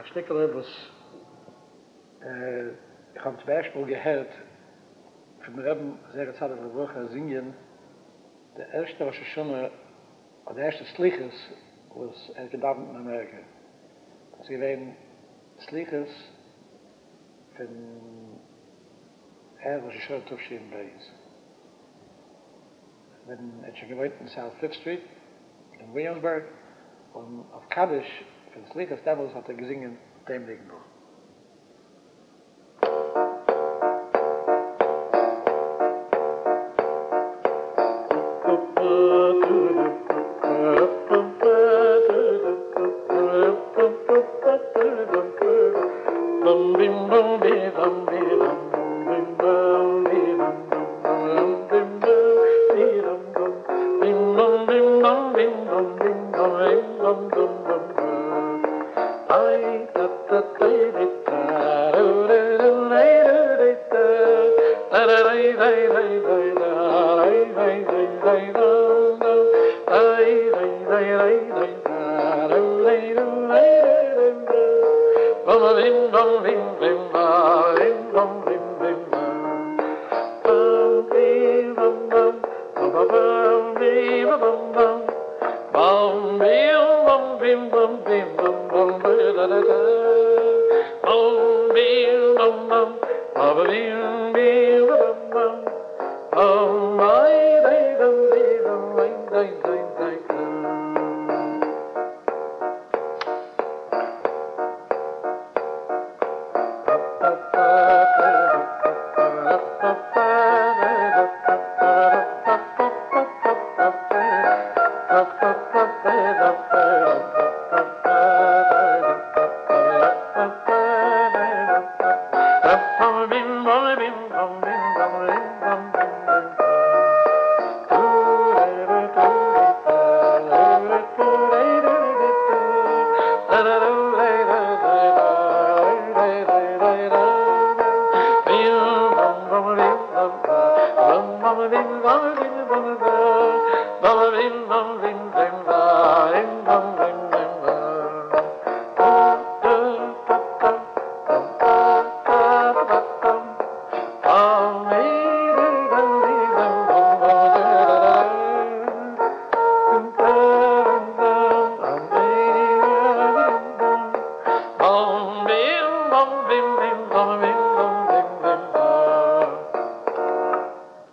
Stickeler was, ich habe zum Beispiel gehört, von mir eben, sehr Zeit der Woche singen, der erste Rosh Hashanah, oder der erste Slichus, was gedacht in Amerika. Das gewesen Slichus von Rosh Hashanah Tufshin Beis. Wenn schon gewohnt in South Fifth Street, in Williamsburg, und auf Kaddish, für das Slichus damals hat gesungen, dem liegen noch.